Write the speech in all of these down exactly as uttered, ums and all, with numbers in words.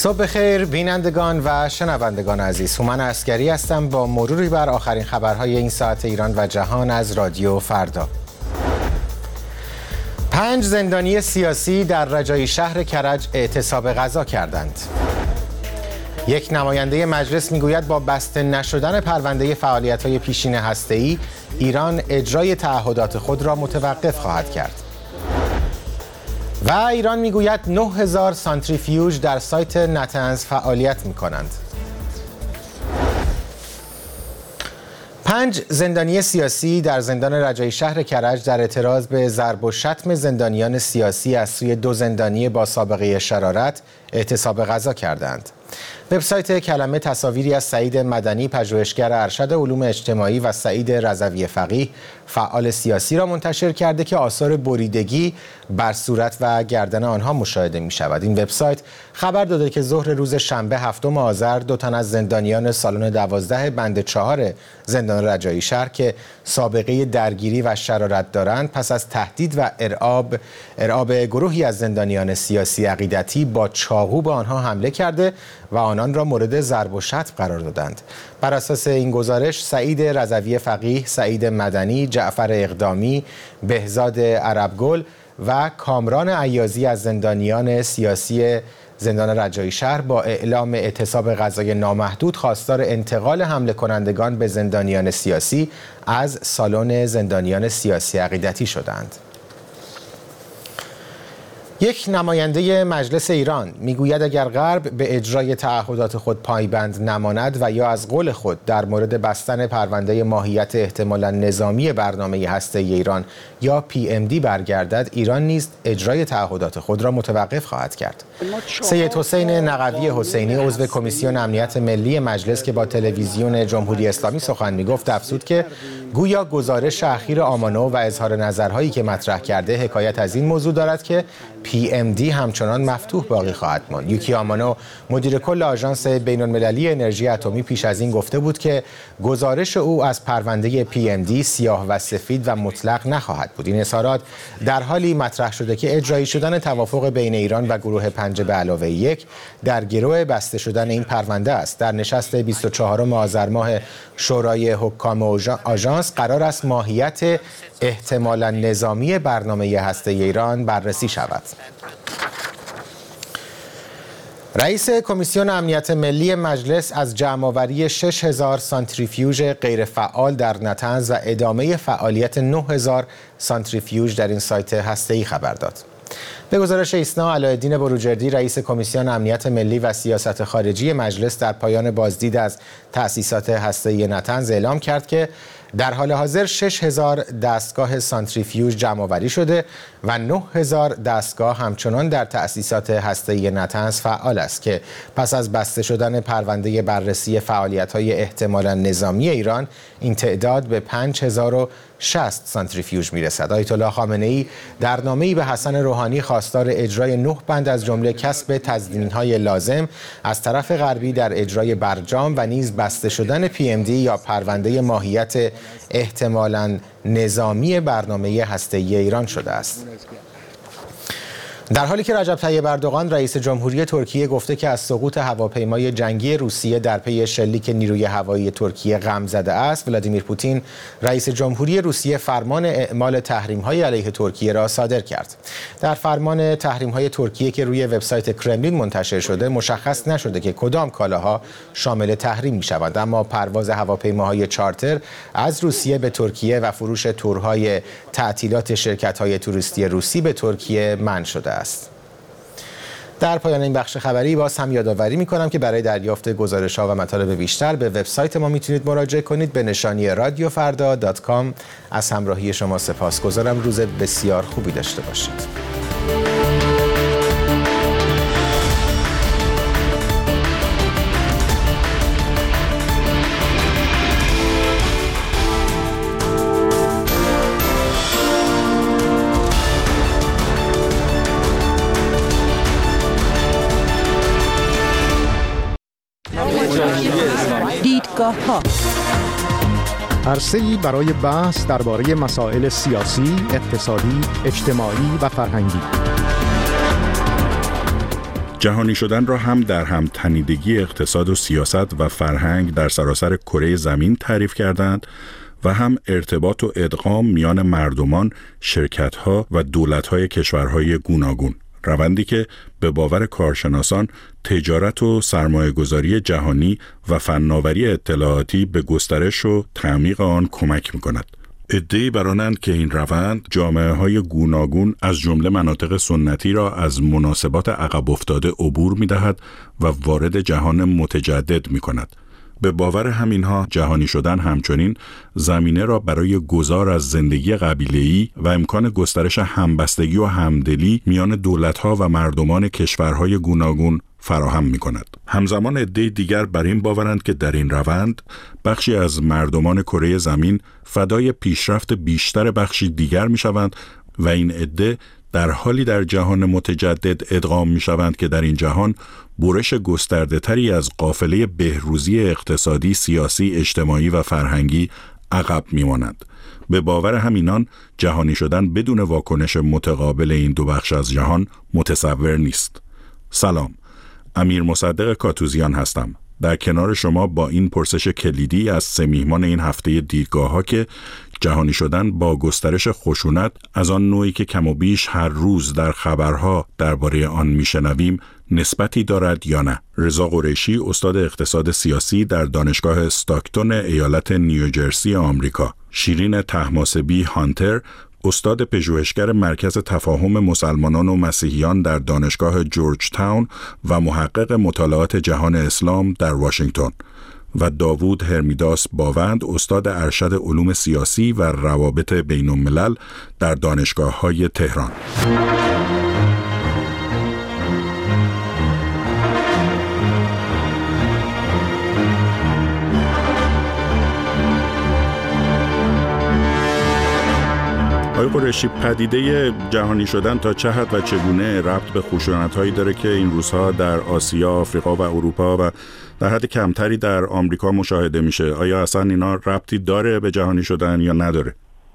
صبح بخیر بینندگان و شنوندگان عزیز. هومن عسگری هستم با مروری بر آخرین خبرهای این ساعت ایران و جهان از رادیو فردا. پنج زندانی سیاسی در رجایی شهر کرج اعتصاب غذا کردند. یک نماینده مجلس میگوید با بسته نشدن پرونده فعالیت‌های پیشین هسته‌ای، ایران اجرای تعهدات خود را متوقف خواهد کرد. و ایران میگوید نه هزار سانتریفیوژ در سایت نتنز فعالیت می‌کنند. پنج زندانی سیاسی در زندان رجایی شهر کرج در اعتراض به ضرب و شتم زندانیان سیاسی از سوی دو زندانی با سابقه شرارت اعتصاب غذا کردند. وبسایت کلمه تصاویری از سعید مدنی، پژوهشگر ارشد علوم اجتماعی، و سعید رضوی فقیه، فعال سیاسی، را منتشر کرده که آثار بریدگی بر صورت و گردن آنها مشاهده می شود. این وبسایت خبر داده که ظهر روز شنبه هفتم آذر دو تن از زندانیان سالن دوازده بند چهار زندان رجایی شهر که سابقه درگیری و شرارت دارند، پس از تهدید و ارعاب ارعاب گروهی از زندانیان سیاسی عقیدتی با چاقو به آنها حمله کرده و آنان را مورد ضرب و شتم قرار دادند. بر اساس این گزارش، سعید رضوی فقیه، سعید مدنی، جعفر اقدامی، بهزاد عربگل و کامران عیازی از زندانیان سیاسی زندان رجایی شهر با اعلام اعتصاب غذای نامحدود خواستار انتقال حمله کنندگان به زندانیان سیاسی از سالن زندانیان سیاسی عقیدتی شدند. یک نماینده مجلس ایران میگوید اگر غرب به اجرای تعهدات خود پایبند نماند و یا از قول خود در مورد بستن پرونده ماهیت احتمالاً نظامی برنامه هسته‌ای ایران یا پی ام دی برگردد، ایران نیز اجرای تعهدات خود را متوقف خواهد کرد. سید حسین نقوی حسینی، عضو کمیسیون امنیت ملی مجلس که با تلویزیون جمهوری اسلامی سخن میگفت، افزود که گویا گزارش اخیر آمانو و اظهار نظرهایی که مطرح کرده حکایت از این موضوع دارد که پی ام دی همچنان مفتوح باقی خواهد ماند. یوکی آمانو، مدیر کل آژانس بین‌المللی انرژی اتمی، پیش از این گفته بود که گزارش او از پرونده پی ام دی سیاه و سفید و مطلق نخواهد بود. این اظهارات در حالی مطرح شده که اجرایی شدن توافق بین ایران و گروه پنج به علاوه یک در گرو بسته شدن این پرونده است. در نشست بیست و چهارم آذر ماه شورای حکام آژانس قرار است ماهیت احتمالاً نظامی برنامه هسته‌ای ایران بررسی شود. رئیس کمیسیون امنیت ملی مجلس از جمع‌آوری شش هزار سانتریفیوژ غیرفعال در نتنز و ادامه فعالیت نه هزار سانتریفیوژ در این سایت هسته‌ای خبر داد. به گزارش ایسنا، علایالدین بروجردی، رئیس کمیسیون امنیت ملی و سیاست خارجی مجلس، در پایان بازدید از تأسیسات هسته‌ای نتنز اعلام کرد که در حال حاضر شش هزار دستگاه سانتریفیوژ جمع‌آوری شده و نه هزار دستگاه همچنان در تأسیسات هسته‌ای نتنز فعال است که پس از بسته شدن پرونده بررسی فعالیت‌های احتمالاً نظامی ایران، این تعداد به پنج هزار و شصت سانتریفیوژ میرسد. آیت الله خامنه‌ای در نامه‌ای به حسن روحانی خواستار اجرای نه بند از جمله کسب تضمین‌های لازم از طرف غربی در اجرای برجام و نیز بسته شدن پی ام دی یا پرونده ماهیت احتمالاً نظامی برنامه هسته‌ای ایران شده است. در حالی که رجب طیب اردوغان، رئیس جمهوری ترکیه، گفته که از سقوط هواپیمای جنگی روسیه در پی شلیک نیروی هوایی ترکیه غم زده است، ولادیمیر پوتین، رئیس جمهوری روسیه، فرمان اعمال تحریم‌های علیه ترکیه را صادر کرد. در فرمان تحریم‌های ترکیه که روی وبسایت کرملین منتشر شده، مشخص نشده که کدام کالاها شامل تحریم می‌شوند، اما پرواز هواپیماهای چارتر از روسیه به ترکیه و فروش تورهای تعطیلات شرکت‌های توریستی روسی به ترکیه منع شده است. در پایان این بخش خبری باز هم یادآوری می‌کنم که برای دریافت گزارش‌ها و مطالب بیشتر به وبسایت ما میتونید مراجعه کنید به نشانی رادیو فردا دات کام. از همراهی شما سپاسگزارم. روز بسیار خوبی داشته باشید. دیدگاه‌ها، عرصه‌ای برای بحث درباره مسائل سیاسی، اقتصادی، اجتماعی و فرهنگی. جهانی شدن را هم در هم تنیدگی اقتصاد و سیاست و فرهنگ در سراسر کره زمین تعریف کردند و هم ارتباط و ادغام میان مردمان، شرکت‌ها و دولت‌های کشورهای گوناگون. روندی که به باور کارشناسان تجارت و سرمایه‌گذاری جهانی و فناوری اطلاعاتی به گسترش و تعمیق آن کمک می‌کند. عده‌ای بر آنند که این روند جامعه‌های گوناگون از جمله مناطق سنتی را از مناسبات عقب افتاده عبور می‌دهد و وارد جهان متجدد می‌کند. به باور همینها جهانی شدن همچنین زمینه را برای گذار از زندگی قبیله‌ای و امکان گسترش همبستگی و همدلی میان دولت‌ها و مردمان کشورهای گوناگون فراهم می‌کند. همزمان عده‌ای دیگر بر این باورند که در این روند بخشی از مردمان کره زمین فدای پیشرفت بیشتر بخشی دیگر می‌شوند و این عده در حالی در جهان متجدد ادغام می‌شوند که در این جهان برش گسترده‌تری از قافله بهروزی اقتصادی، سیاسی، اجتماعی و فرهنگی عقب می‌مانند. به باور همینان جهانی شدن بدون واکنش متقابل این دو بخش از جهان متصور نیست. سلام، امیر مصدق کاتوزیان هستم. در کنار شما با این پرسش کلیدی از سه میهمان این هفته دیدگاه‌ها که جهانی شدن با گسترش خشونت از آن نوعی که کم و بیش هر روز در خبرها درباره آن میشنویم نسبتی دارد یا نه. رضا قریشی، استاد اقتصاد سیاسی در دانشگاه استاکتون ایالت نیوجرسی آمریکا. شیرین طهماسبی هانتر، استاد پژوهشگر مرکز تفاهم مسلمانان و مسیحیان در دانشگاه جورج تاون و محقق مطالعات جهان اسلام در واشنگتن. و داوود هرمیداس باوند، استاد ارشد علوم سیاسی و روابط بین الملل در دانشگاه‌های تهران. آقای قریشی، پدیده جهانی شدن تا چه حد و چگونه ربط به خشونت‌هایی داره که این روزها در آسیا، آفریقا و اروپا و در حد کمتری در آمریکا مشاهده میشه؟ آیا اصلا اینا ربطی داره به جهانی شدن یا نداره؟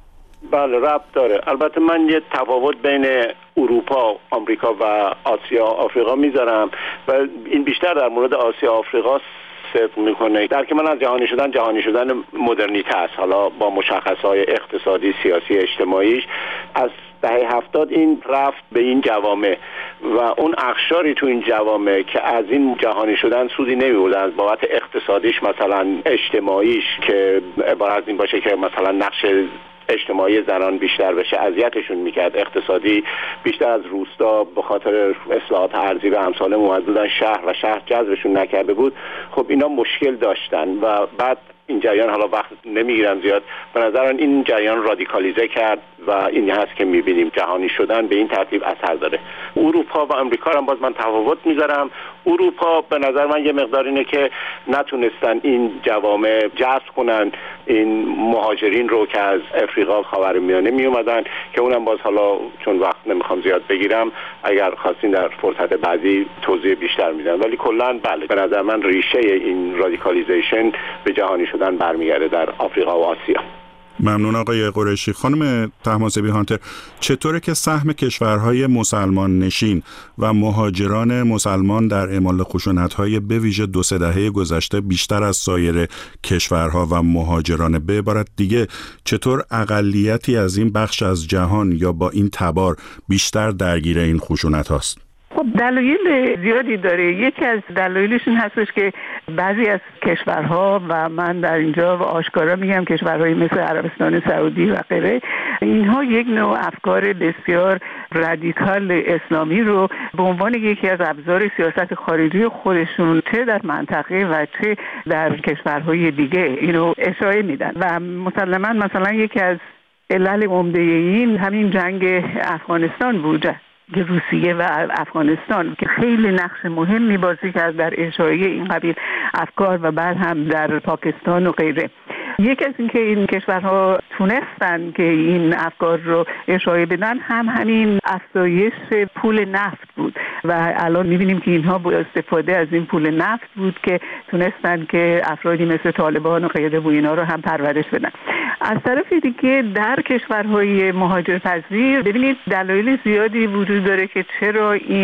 بله، ربط داره. البته من یه تفاوت بین اروپا، آمریکا و آسیا، آفریقا میذارم و این بیشتر در مورد آسیا، آفریقا صدق میکنه. در که من از جهانی شدن جهانی شدن مدرنیته است، حالا با مشخصهای اقتصادی، سیاسی، اجتماعیش. از دهه هفتاد این رفت به این جوامع و اون اقشاری تو این جوامع که از این جهانی شدن سودی نمیبردن از بابت اقتصادیش، مثلا اجتماعیش، که عبارت از این باشه که مثلا نقش اجتماعی زنان بیشتر بشه، اذیتشون میکرد. اقتصادی بیشتر از روستا به خاطر اصلاحات ارضی و امثال اومد بودن شهر و شهر جذبشون نکرده بود. خب اینا مشکل داشتن و بعد این جریان، حالا وقت نمیگیرم زیاد، به نظرم این جریان رادیکالیزه کرد و این هست که میبینیم جهانی شدن به این ترتیب اثر داره. اروپا و آمریکا هم باز من تفاوت میذارم. اروپا به نظر من یه مقدار اینه که نتونستن این جوامع جذب کنن این مهاجرین رو که از افریقا، خاورمیانه می اومدن، که اونم باز حالا چون وقت نمیخوام زیاد بگیرم، اگر خواستین در فرصت بعدی توضیح بیشتر میدم. ولی کلا بله، به نظر من ریشه این رادیکالیزیشن به جهانی شدن برمیگرده در آفریقا و آسیا. ممنون آقای قریشی. خانم طهماسبی هانتر، چطوره که سهم کشورهای مسلمان نشین و مهاجران مسلمان در اعمال خشونت‌های به ویژه دو سه دهه گذشته بیشتر از سایر کشورها و مهاجران به عبارت دیگه چطور اقلیتی از این بخش از جهان یا با این تبار بیشتر درگیر این خشونت هاست؟ خب دلایل زیادی داره. یکی از دلایلش این هستش که بعضی از کشورها، و من در اینجا آشکارا میگم کشورهای مثل عربستان سعودی و غیره، اینها یک نوع افکار بسیار رادیکال اسلامی رو به عنوان یکی از ابزار سیاست خارجی خودشون چه در منطقه و چه در کشورهای دیگه اینو اشاره میدن و مسلماً مثلا یکی از علل عمده این همین جنگ افغانستان بود، روسیه و افغانستان، که خیلی نقش مهمی بازی کرد در اشاعه این قبیل افکار و بعد هم در پاکستان و غیره. یکی از این که این کشورها تونستن که این افکار رو اشاعه بدن هم همین افزایش پول نفت بود و الان می‌بینیم که اینها با استفاده از این پول نفت بود که تونستن که افرادی مثل طالبان و غیره و اینا رو هم پرورش بدن. از طرف دیگه در کشورهای مهاجرپذیر ببینید دلایل زیادی وجود داره که چرا این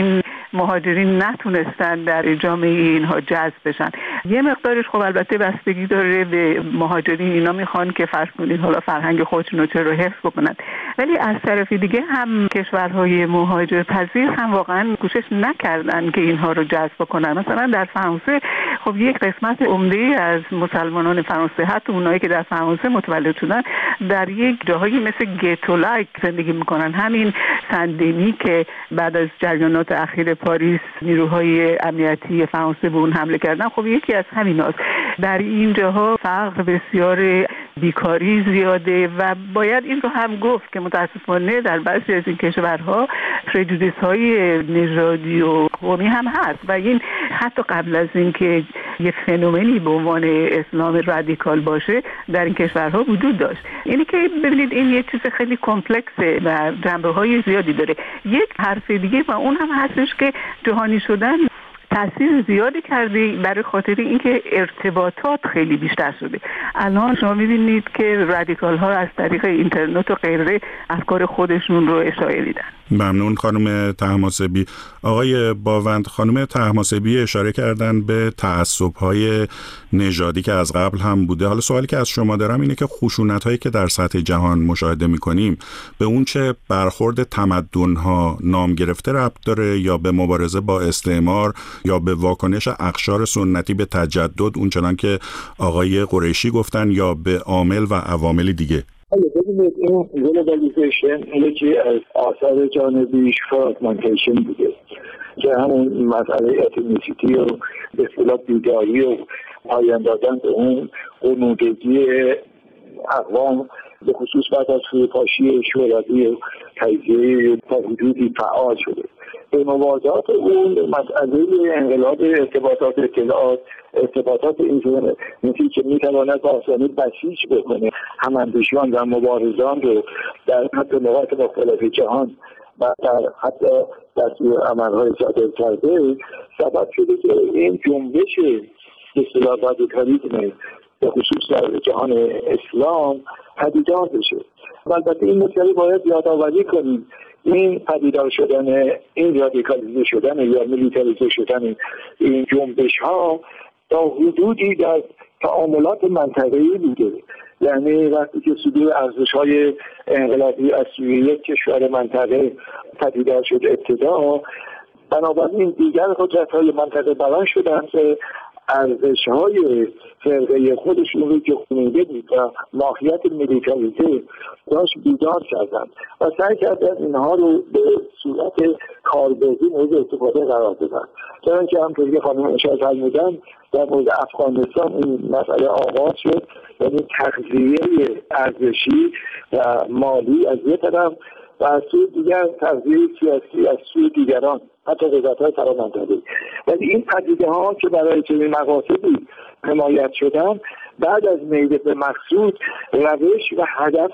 مهاجرین نتونستن در جامعه اینها جذب بشن. یه مقدارش خب البته بستگی داره به مهاجرین، اینا میخوان که فرض کنید حالا فرهنگ خودشون رو حفظ بکنن، ولی از طرف دیگه هم کشورهای مهاجر پذیر هم واقعا کوشش نکردن که اینها رو جذب کنن. مثلا در فرانسه خب یک قسمت عمده از مسلمانان فرانسه، حتی اونایی که در فرانسه متولد شدن، در یک جاهایی مثل گتو لایک زندگی میکنن. همین سندنی که بعد از جریانات اخیر پاریس نیروهای امنیتی فرانسه به اون حمله کردن، خب یکی از همیناست. در این جاها فقر بسیار، بیکاری زیاده و باید این رو هم گفت که متاسفانه در بعضی از این کشورها پرجودیس های نژادی و قومی هم هست و این حتی قبل از اینکه یه فنومنی به عنوان اسلام رادیکال باشه در این کشورها وجود داشت. اینی که ببینید این یه چیز خیلی کمپلکسه و جنبه های زیادی داره. یک حرف دیگه و اون هم هستش که جهانی شدن تأثیر زیادی کرده برای خاطر اینکه ارتباطات خیلی بیشتر شده. الان شما می‌بینید که رادیکال ها از طریق اینترنت و غیره افکار خودشون رو اشاعه میدن. ممنون خانم طهماسبی. آقای باوند، خانم طهماسبی اشاره کردن به تعصب‌های نژادی که از قبل هم بوده. حالا سوالی که از شما دارم اینه که خشونت‌هایی که در سطح جهان مشاهده می‌کنیم به اون چه برخورد تمدن‌ها نام گرفته ربط داره یا به مبارزه با استعمار یا به واکنش اقشار سنتی به تجدد اونچنان که آقای قریشی گفتن یا به عامل و عوامل دیگه؟ ببینید این گلوبالیزیشن یکی از آثار جانبیش فراگمنتیشن بوده که همون مسئله اتنیسیتی و به اصطلاح بیداری و پایان دادن به اون قنودگی اقوام به خصوص بعد از فروپاشی شوروی و تجزیه تا حدودی فعال شده. به موازات اون مسئله انقلاب ارتباطات اطلاعات ارتباطات اینترنتی که میتواند با آسانی بسیج بکنه هماندیشان و مبارزان رو در حتی نقاط مختلف جهان و در حتی دستور عملهای صادر کرده، سبب شده که این جنبش اصطلاح رادیکالیسم به خصوص در جهان اسلام پدیدار بشه. البته این مسئله باید یادآوری کنیم این پدیدار شدن، این رادیکالیزه شدن یا میلیتاریزه شدن این جنبش ها تا حدودی در تعاملات منطقه‌ای بوده. یعنی وقتی که صدور ارزش های انقلابی از سوی یک کشور منطقه پدیدار شد ابتدا، بنابراین دیگر قدرت های منطقه بران شدن که ارزش های فرقه خودشون رو که خونیده بود و ماهیت میلیتاریزه داشت بیدار کردن و سعی کردن اینها رو به صورت کاربردی مورد استفاده قرار دادن. چنانکه همونطور که خانم اشاره فرمودن در مورد افغانستان این مسئله آغاز شد، یعنی تغذیه ارزشی و مالی از یک طرف و از سوی دیگر تغذیه سیاسی از سوی دیگران حتی قدرت‌های فرامنطقه‌ای. ولی این پدیده ها که برای چنین مقاصدی حمایت شدن بعد از میل به مقصود روش و هدف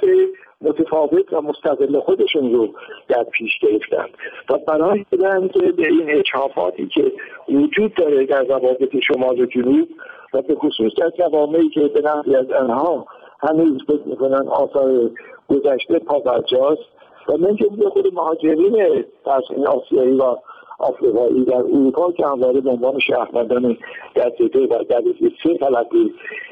متفاوت و مستقل خودشون رو در پیش گرفتن و برای شدن که به این اجحافاتی که وجود داره در روابط شمال و جنوب و به خصوص در جوامعی که به نحوی از آنها هنوز فکر میکنن آثار گذشته پابرجاست و من که خود مهاجرین فرسون آسیایی و آفریقایی در اروپا که همواره به عنوان شهروندان در جده و در سه تلقی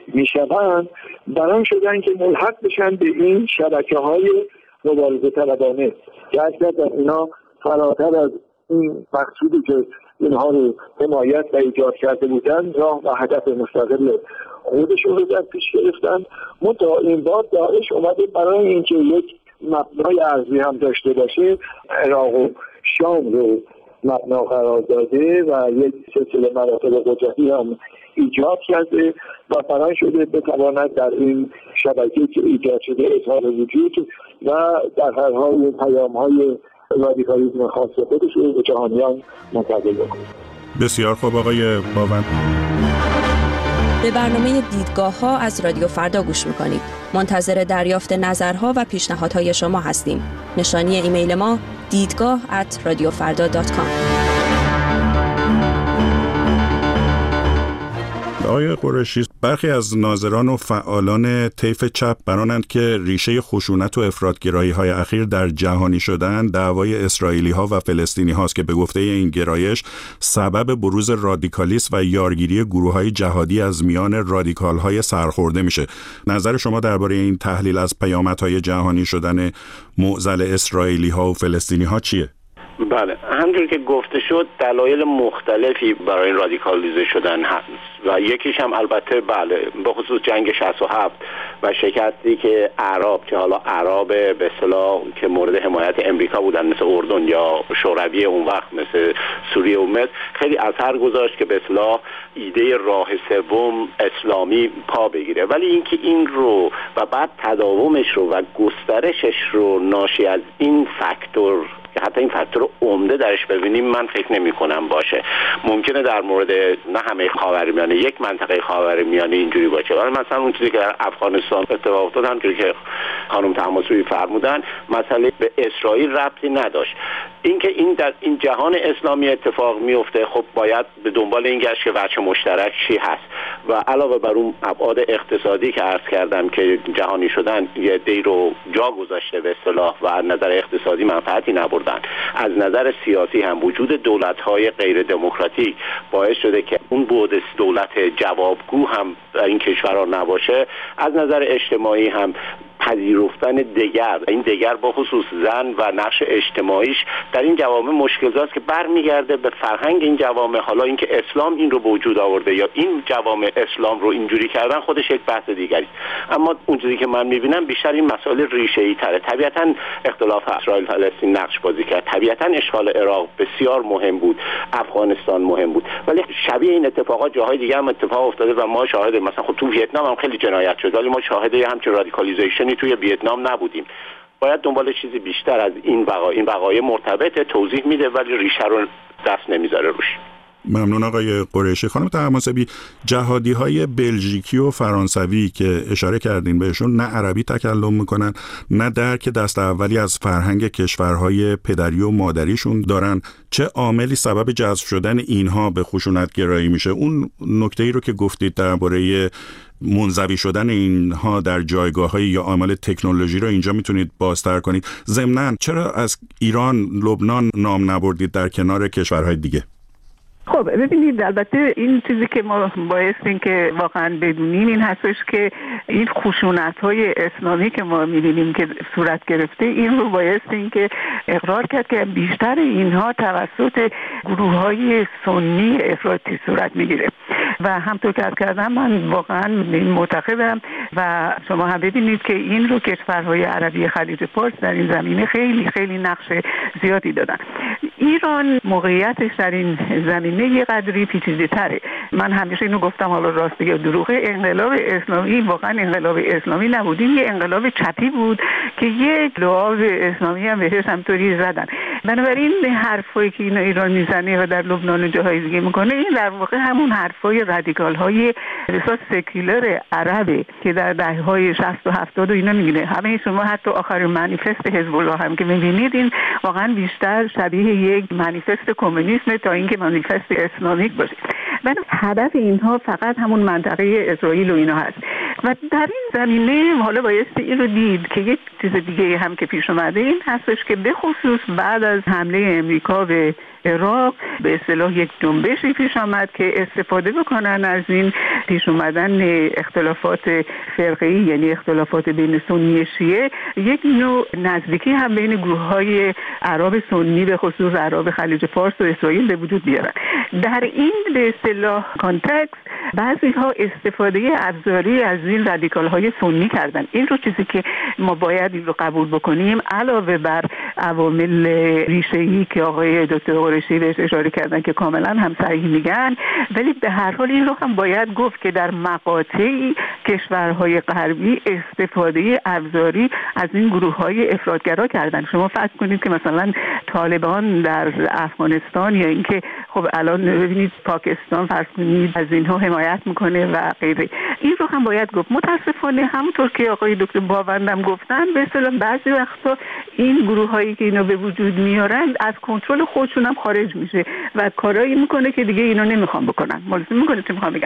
میشوند بران شدن که ملحق بشن به این شبکه های مبارزه طلبانه که اصلا اینا فراتر از این مقصودی که اینها رو حمایت و ایجاد کرده بودن راه و هدف مستقل خودشون رو در پیش گرفتن. منتها این بار داعش اومده برای اینکه یک مبنای ارضی هم داشته باشه عراق و شام رو مبنا قرار داده و یک سلسله مراتب قدرتی هم ایجاد کرده و برای شده بتواند در این شبکه که ایجاد شده اظهار وجود و در هر حال این پیام های رادیکالیسم خاص خودش رو به جهانیان منتقل بکنه. بسیار خوب آقای باوند. به برنامه دیدگاه ها از رادیو فردا گوش میکنید. منتظر دریافت نظرها و پیشنهادهای شما هستیم. نشانی ایمیل ما دیدگاه ات رادیو فردا دات کام. آقای قریشی، برخی از ناظران و فعالان طیف چپ برانند که ریشه خشونت و افراط‌گرایی‌های اخیر در جهانی شدن دعوای اسرائیلی‌ها و فلسطینی هاست که به گفته این گرایش سبب بروز رادیکالیسم و یارگیری گروه‌های جهادی از میان رادیکال‌های سرخورده میشه. نظر شما درباره این تحلیل از پیامدهای جهانی شدن معضل اسرائیلی‌ها و فلسطینی‌ها چیه؟ بله، همونجور که گفته شد دلایل مختلفی برای این رادیکالیزه شدن هست و یکیش هم البته بله به خصوص جنگ شصت و هفت و شکستی که اعراب که حالا اعراب به اصطلاح که مورد حمایت امریکا بودن مثل اردن یا شوروی اون وقت مثل سوریه و مصر خیلی اثر گذاشت که به اصطلاح ایده راه سوم اسلامی پا بگیره، ولی اینکه این رو و بعد تداومش رو و گسترشش رو ناشی از این فاکتور که حتی این فاکتور عمده درش ببینیم من فکر نمی کنم باشه. ممکنه در مورد نه همه خاورمیانه یک منطقه خاورمیانه اینجوری باشه، ولی مثلا اون چیزی که در افغانستان اتفاق افتاد همونجوری که خانم طهماسبی فرمودن مسئله به اسرائیل ربطی نداشت. اینکه این در این جهان اسلامی اتفاق میفته خب باید به دنبال این گشت که وجه مشترک چی هست و علاوه بر اون ابعاد اقتصادی که عرض کردم که جهانی شدن یه دی رو جا گذاشته به اصطلاح و از نظر اقتصادی منفعتی نبردن، از نظر سیاسی هم وجود دولت‌های غیر دموکراتیک باعث شده که اون بعد دولت جوابگو هم در این کشورها نباشه، از نظر اجتماعی هم پذیرفتن دگر این دگر با خصوص زن و نقش اجتماعیش در این جوامع مشکل‌زاست که برمیگرده به فرهنگ این جوامع. حالا اینکه اسلام این رو به وجود آورده یا این جوامع اسلام رو اینجوری کردن خودش یک بحث دیگری، اما اون چیزی که من می‌بینم بیشتر این مسائل ریشه‌ای تره. طبیعتاً اختلاف اسرائیل فلسطین نقش بازی کرد، طبیعتاً اشغال عراق بسیار مهم بود، افغانستان مهم بود، ولی شبیه این اتفاقات جاهای دیگه هم اتفاق افتاده و ما شاهد مثلا خب تو ویتنام هم خیلی جنایت شد ولی ما شاهد همچین رادیکالیزیشنی توی ویتنام نبودیم. باید دنبال چیزی بیشتر از این وقایع این وقایع مرتبط توضیح میده ولی ریشه رو دست نمیذاره روش. ممنون آقای قریشی. خانم طهماسبی، جهادی‌های بلژیکی و فرانسوی که اشاره کردین بهشون نه عربی تکلم میکنن نه درک دست اولی از فرهنگ کشورهای پدری و مادریشون دارن، چه عاملی سبب جذب شدن اینها به خشونت‌گرایی میشه؟ اون نکته‌ای رو که گفتید درباره منزوی شدن اینها در جایگاه‌های یا عامل تکنولوژی رو اینجا میتونید بازتر کنید؟ ضمناً چرا از ایران، لبنان نام نبردید در کنار کشورهای دیگه؟ خب ببینید، البته این چیزی که ما بایستیم که واقعا بدونیم این هستش که این خشونت‌های اسلامی که ما می‌بینیم که صورت گرفته این رو بایستیم که اقرار کرد که بیشتر اینها توسط گروه‌های سنی افراطی صورت می‌گیره و همطور که عرض کردم من واقعا معتقدم و شما هم ببینید که این رو کشورهای عربی خلیج فارس در این زمینه خیلی خیلی نقش زیادی دادن. ایران موقعیتش در این زمینه یه قدری پیچیده‌تره. من همیشه اینو گفتم، حالا راستی یا دروغه، انقلاب اسلامی واقعا انقلاب اسلامی نبود، این یه انقلاب چپی بود که یک لعاب اسلامی هم بهش همطوری زدن. بنابراین حرفایی که اینا ایران میزنه و در لبنان و جاهای دیگه میکنه این در واقع همون حرفای رادیکال های اساس سکولار عربه که در دهه‌های شصت و هفتاد و اینا میگه. همه شما حتی آخرین منیفست حزب الله هم که میبینید این واقعا بیشتر شبیه یک منیفست کمونیسم تا اینکه منیفست اسلامیک باشه. و هدف اینها فقط همون منطقه اسرائیل و اینا هست و در این زمینه حالا بایستی این رو دید که یک چیز دیگه هم که پیش اومده این هستش که به خصوص بعد از حمله امریکا به عراق به اصطلاح یک جنبشی پیش آمد که استفاده بکنن از این پیش اومدن اختلافات فرقه‌ای، یعنی اختلافات بین سنی شیعه، یک نوع نزدیکی هم بین گروه‌های عرب سنی به خصوص عرب خلیج فارس و اسرائیل به وجود بیارن. در این به اصطلاح کانتکست بعضی‌ها استفاده ابزاری از این رادیکال‌های سنی کردن. این رو چیزی که ما باید این رو قبول بکنیم، علاوه بر عوامل ریشه‌ای که آقای دکتر قریشی بهش اشاره کردن که کاملا هم صحیح میگن، ولی به هر حال این رو هم باید گفت که در مقاطعی کشورهای غربی استفاده ابزاری از این گروه‌های افراطگرا کردن. شما فکر کنید که مثلا طالبان در افغانستان یا اینکه خب الان ببینید پاکستان فرض کنید از اینها حمایت میکنه و غیره، این رو هم باید گفت. متاسفانه همونطور که آقای دکتر باوندم گفتن به اصطلاح بعضی وقتا این گروه‌هایی که اینا به وجود میارن از کنترل خودشون هم خارج میشه و کارایی میکنه که دیگه اینا نمیخوان بکنن. ملزم میکنه چه میخوام بگم.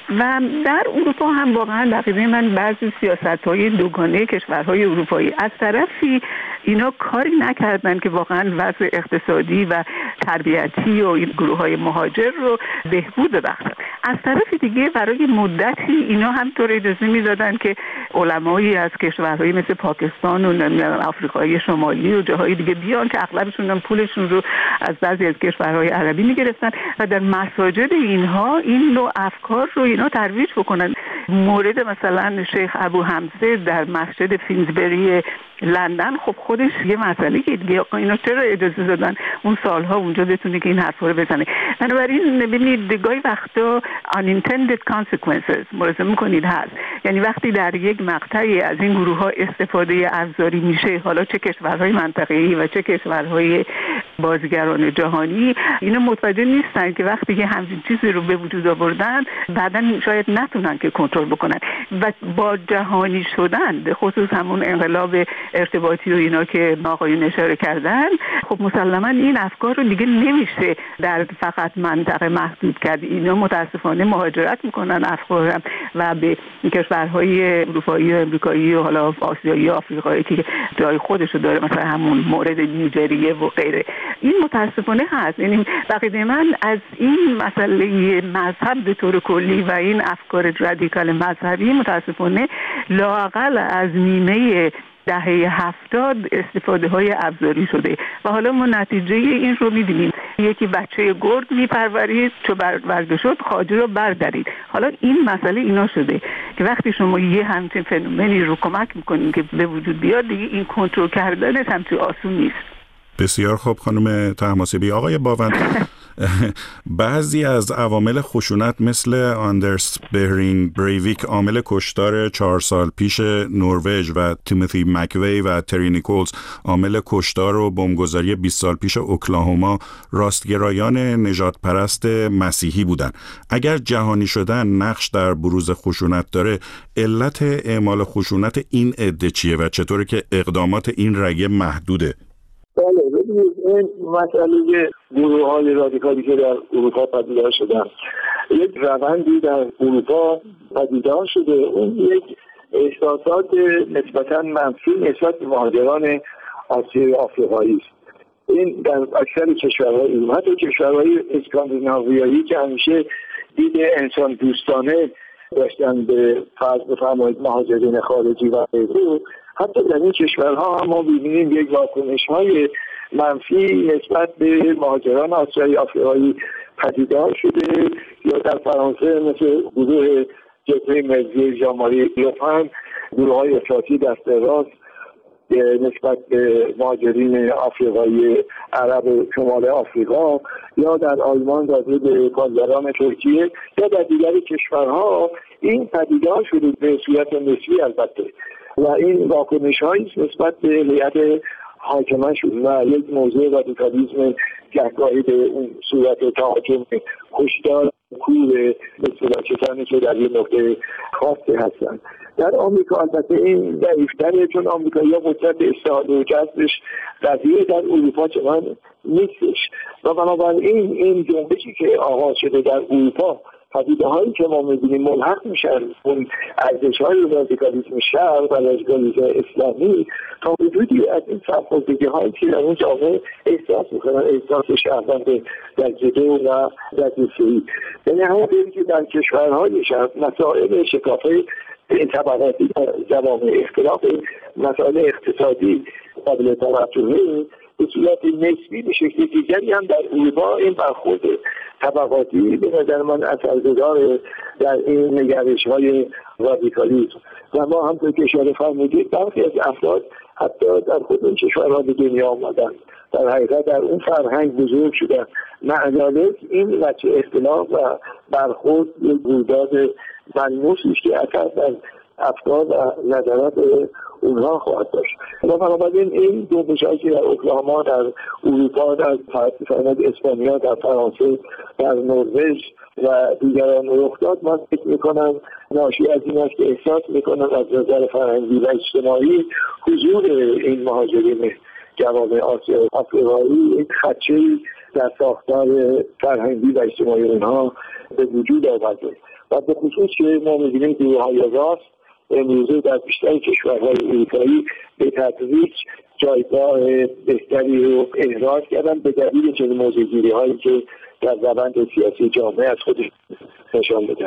و در اروپا هم واقعا دقیقه من بعضی سیاست‌های دوگانه کشورهای اروپایی از طرفی اینا کاری نکردن که واقعا وضع اقتصادی و تربیتی و این گروه‌های مهاجر رو بهبود ببخشن. از طرف دیگه برای مدتی اینا هم طور اجازه می‌دادن که علمایی از کشورهای مثل پاکستان و آفریقای شمالی و جاهای دیگه بیان که اغلبشون هم پولشون رو از بعضی از کشورهای عربی می‌گرفتن و در مساجد اینها این نوع افکار رو اینا ترویج بکنن. مورد مثلا شیخ ابو حمزه در مسجد فینزبری لندن، خب خودش یه مسئله که دیگه اینا چرا اجازه دادن اون سالها اونجا بتونه که این حرفا رو بزنه. بنابراین ببینید گاهی وقتا unintended consequences ملاحظه می‌کنید هست، یعنی وقتی در یک مقطعی از این گروه ها استفاده ابزاری میشه، حالا چه کشورهای منطقه‌ای و چه کشورهای بازیگران جهانی، اینا متوجه نیستن که وقتی که همچین چیزی رو به وجود آوردن بعداً شاید نتونن که کنترل بکنن و با جهانی شدن به خصوص همون انقلاب ارتباطی و اینا که آقایون اشاره کردن، خب مسلماً این افکار رو دیگه نمیشه در فقط منطقه محدود کرد. اینا متاسفانه مهاجرت میکنن افکار هم و به کشورهای اروپایی و امریکایی و حالا آسیایی و آفریقایی که جای خودشو داره، مثلا همون مورد نیجریه و غیره. این متاسفانه هست. یعنی بقیده من از این مسئله مذهب به طور کلی و این افکار رادیکال مذهبی متاسفانه لااقل از نیمه دهه هفتاد استفاده های ابزاری شده و حالا ما نتیجه این رو می‌بینیم. یکی بچه گرد میپرورید، چو برگ شد خواجه رو بردارید. حالا این مسئله اینا شده که وقتی شما یه همچین فنومنی رو کمک میکنین که به وجود بیاد، دیگه این کنترل کردنش همچین آسون نیست. بسیار خوب خانم طهماسبی. آقای باوند، بعضی از عوامل خشونت مثل آندرس بهرینگ بریویک، عامل کشتار چهار سال پیش نروژ، و تیموتی مکوی و تری نیکولز، عامل کشتار و بمبگذاری بیست سال پیش اوکلاهوما، راستگرایان نژاد پرست مسیحی بودند. اگر جهانی شدن نقش در بروز خشونت داره، علت اعمال خشونت این عده چیه و چطوره که اقدامات این رگه محدوده؟ بله، ببینید این مسئله گروه های رادیکالی که در اروپا پدیدار شدن، یک روندی در اروپا پدیدار شده. اون یک احساسات نسبتاً منفی نسبت به مهاجران آسیایی آفریقایی است. این در اکثر کشورهای اروپا، حتی کشورهای اسکاندیناویایی که همیشه دید انسان دوستانه داشتن به فرض بفرمایید مهاجرین خارجی و غیره، حتی در این کشورها هم ما ببینیم یک واکنش‌های منفی نسبت به مهاجران آسیایی آفریقایی پدیدار شده. یا در فرانسه مثل گروه جبهه ملی ژان ماری لوپن، گروه‌های افراطی دست راست نسبت به مهاجرین آفریقایی عرب شمال آفریقا، یا در آلمان داده به کارگران ترکیه، یا در دیگر کشورها این پدیدار شده به صورت نسبی البته، و این واکنش‌هایی نسبت به هیئت حاکمه شد و یک موضوع رادیکالیسم گهگاهی به اون صورت تهاجم کشتار کور به صورت چتانی که در یک نقطه خاصی هستند. در آمریکا البته این ضعیف‌تره، چون آمریکایی‌ها قدرت استعاده و جذبش قویه، در اروپا چنان نیستش و بنابراین این جنبشی که آغاز شده در اروپا، پدیده هایی که ما می‌بینیم ملحق میشن اون ارزش‌های رادیکالیسم شرق و رادیکالیسم اسلامی، تا حدودی از این سرخوردگی‌هایی که در اون جامعه احساس می‌کنن، احساس شهروند در جده و در جسه‌ای. یعنی همونطوری که در کشورهای شرق مسائل شکافه این طبقاتی جوامع اختلاف مسائل اقتصادی قابل توجهه، به صورت نسبی به شکل دیگری هم در اروپا این برخورد طبقاتی به نظر من اثرگذار در این نگرش‌های رادیکالیسم. و ما هم که اشاره فرمودید برخی از افراد حتی در خود این کشورها به دنیا آمدن، در حقیقت در اون فرهنگ بزرگ شدن، معذالک این وجه اختلاف و برخورد یک رویداد ملموسی است که اثر در افکار و نظرات اونها خواهد داشت. و بنابراین این جنبش‌هایی که در اوکلاهوما، در اروپا، در فرانسه، اسپانیا، در فرانسه، در نروژ و دیگران رخ داد، من فکر می‌کنم ناشی از این است که احساس می‌کنم از نظر فرهنگی و اجتماعی حضور این مهاجرین جوامع آسیا آفریقایی یک خدشه‌ای در ساختار فرهنگی و اجتماعی اونها به وجود آورده. و به خصوص که ما می‌بینیم گروه‌های راست امروزه در بیشتر کشورهای اروپایی به تدریج جایگاه بهتری رو احراز کردن به دلیل چنین موضوع‌گیری‌هایی که در روند سیاسی جامعه از خودش نشان بدن.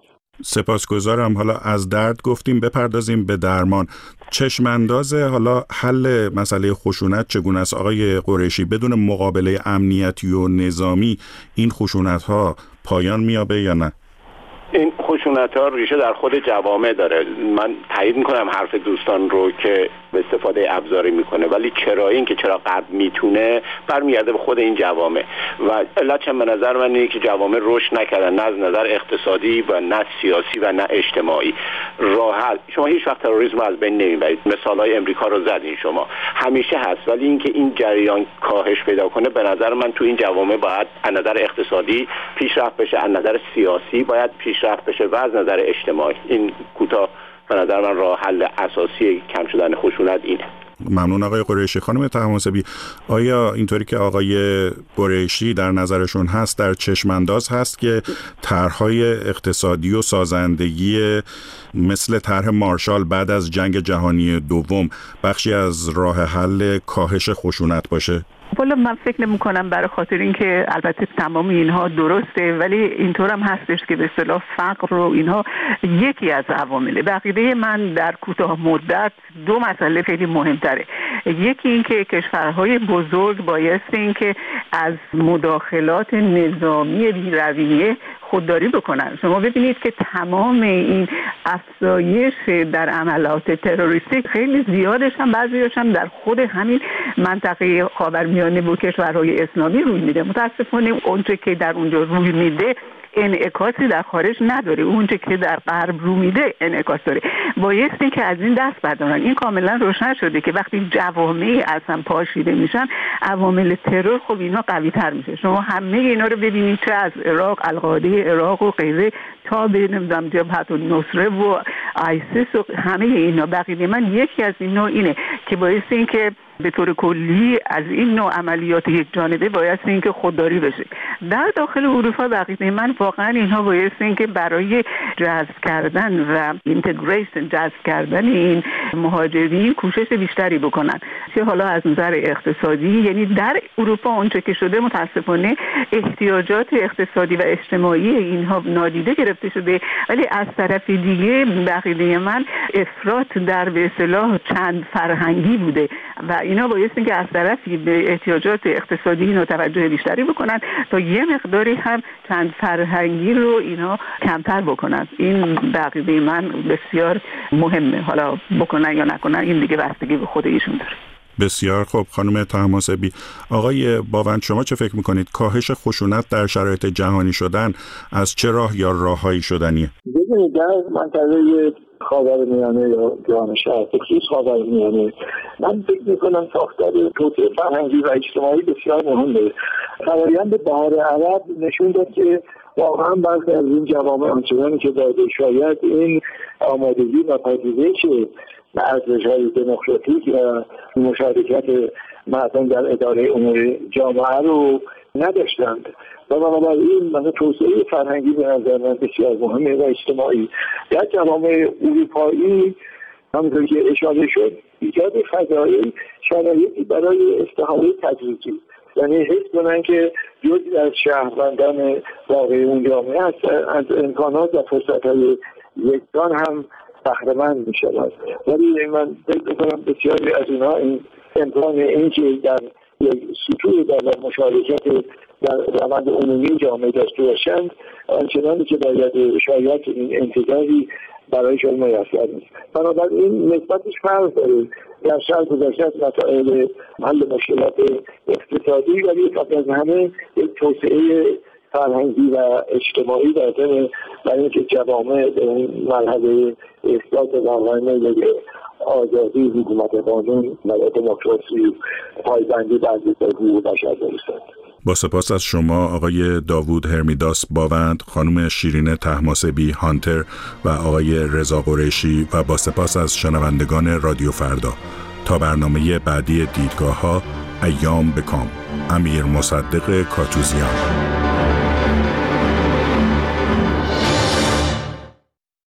سپاسگزارم. حالا از درد گفتیم، بپردازیم به درمان. چشمانداز حالا حل مسئله خشونت چگونه است آقای قریشی؟ بدون مقابله امنیتی و نظامی این خشونت‌ها پایان می‌یابه یا نه؟ این خشونت‌ها ریشه در خود جوامع داره. من تایید میکنم حرف دوستان رو که به استفاده ابزاری میکنه، ولی چرا این که چرا غرب میتونه برمیگرده به خود این جوامع و علتش به نظر من اینه که جوامع رشد نکردن، نه از نظر اقتصادی و نه سیاسی و نه اجتماعی. راحت شما هیچ وقت تروریسم از بین نمیبرید. مثالای امریکا رو زدین شما، همیشه هست، ولی اینکه این جریان کاهش پیدا کنه به نظر من تو این جوامع باید از نظر اقتصادی پیشرفت بشه، از نظر سیاسی باید پیشرفت بشه و از نظر اجتماعی. این کوتاه به نظر من راه حل اساسی کم شدن خشونت اینه. ممنون آقای قریشی. خانم طهماسبی، آیا اینطوری که آقای قریشی در نظرشون هست در چشمانداز هست که طرح‌های اقتصادی و سازندگی مثل طرح مارشال بعد از جنگ جهانی دوم بخشی از راه حل کاهش خشونت باشه؟ والا من فکر نمی‌کنم، برای خاطر اینکه البته تمام اینها درسته، ولی اینطور هم هستش که به اصطلاح فقر رو اینها یکی از عوامله. به عقیده من در کوتاه مدت دو مسئله خیلی مهمتره. یکی این که کشورهای بزرگ بایستی این که از مداخلات نظامی بی‌رویه خودداری بکنن. شما ببینید که تمام این افزایش در عملات تروریستی خیلی زیادش هم بعضیش هم در خود همین منطقه خاورمیانه و کشورهای اسلامی روی میده. متاسفانه اونچه که در اونجا روی میده انعکاسی در خارج نداره، اونچه که در غرب رو میده انعکاس داره. بایستی که از این دست بردارن. این کاملا روشن شده که وقتی جوامعی اصلا پاشیده میشن، عوامل ترور خب اینا قوی تر میشه. شما همه اینا رو ببینید، چه از عراق، القاعده عراق و غیره تا به نمیدونم جبهت النصره و آیسیس و همه اینا. بقیه من یکی از اینا اینه که بایستی این که به طور کلی از این نوع عملیات یک جانبه بایستی این که خودداری بشه. در داخل اروپا بقیه من واقعا اینها بایستی این که برای جذب کردن و اینتگریشن، جذب کردن این مهاجرین کوشش بیشتری بکنن، چه حالا از نظر اقتصادی، یعنی در اروپا اونچه که شده متاسفانه احتیاجات اقتصادی و اجتماعی اینها نادیده گرفته شده، ولی از طرف دیگه بقیه من افراط در به اصطلاح چند فرهنگی بوده و اینا بایستی که از طرفی به احتیاجات اقتصادی اینا توجه بیشتری بکنن تا یه مقداری هم چند فرهنگی رو اینا کمتر بکنن. این بقیه من بسیار مهمه. حالا بکنن یا نکنن این دیگه بستگی به خود ایشون داره. بسیار خوب خانم طهماسبی. آقای باوند، شما چه فکر میکنید؟ کاهش خشونت در شرایط جهانی شدن از چه راه یا راههایی شدنیه؟ ببینید در منطقه خاورمیانه یا جهان شرق، خصوص خاورمیانه، من فکر میکنم ساختار توسعه فرهنگی و اجتماعی بسیار مهمه. فرآیند بهار عرب نشون داد که واقعا بعضی از این جوامع آنچنانی که داده شاید این آمادگی و پذیرش ارزش‌های دموکراتیک و مشارکت مردم در اداره امور جامعه رو نداشتند و بنابراین من توسعه فرهنگی به نظر من بسیار مهمه و اجتماعی در جوامع اروپایی. همونطور که اشاره شد، ایجاد فضایی شرایطی برای استحاله تدریجی، یعنی حس کنن که جزئی از شهروندان واقعی اون جامعه از امکانات و فرصت‌های یکسان هم بهره‌مند می‌شود. ولی من فکر می‌کنم بسیاری از اینها این امکان این که در یک سطوح در مشارکت در روند عمومی جامعه داشته باشند آنچنانی که باید شاید این انتظاری برایشان میسر نیست. بنابراین نسبتش فرق داره. در شرق گذشته از مسائل حل مشکلات اقتصادی، ولی قبل از همه یک توسعه فرهنگی و اجتماعی لازمه برای اینکه جوامع به اون مرحله احساس واقعا میل آزادی، حکومت قانون و دموکراسی، پایبندی بر حقوق بشر برسند. با سپاس از شما آقای داوود هرمیداس باوند، خانم شیرین طهماسبی هانتر و آقای رضا قریشی و با سپاس از شنوندگان رادیو فردا. تا برنامه بعدی دیدگاه‌ها، ایام بکام. امیر مصدق کاتوزیان.